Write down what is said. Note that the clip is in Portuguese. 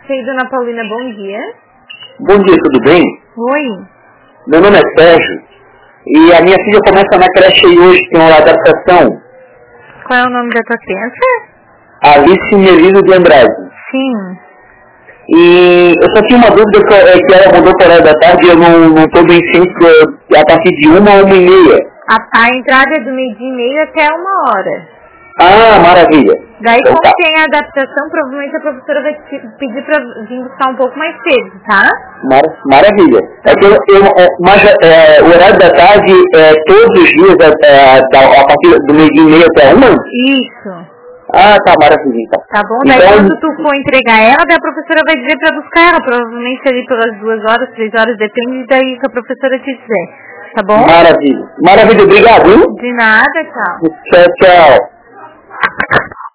Sei, dona Paulina, bom dia. Bom dia, tudo bem? Oi. Meu nome é Sérgio e a minha filha começa na creche aí hoje, tem uma adaptação. Qual é o nome da tua criança? Alice Melino de Andrade. Sim. E eu só tinha uma dúvida que ela mudou para a hora da tarde e eu não estou bem ciente a partir de 1h30. A entrada é do 12h30 até 1h. Ah, maravilha. Daí, Então, como tá. tem a adaptação, provavelmente a professora vai te pedir para vir buscar um pouco mais cedo, tá? Maravilha. É que mas o horário da tarde é todos os dias a partir do 12h30 até 1h? Isso. Ah, tá, maravilha. Então. Tá bom? Daí Então, quando tu for entregar ela, daí a professora vai dizer para buscar ela, provavelmente ali pelas 2h, 3h, depende daí que a professora te dizer. Tá bom? maravilha. Maravilha, obrigado, hein? De nada, tchau. Tchau, tchau.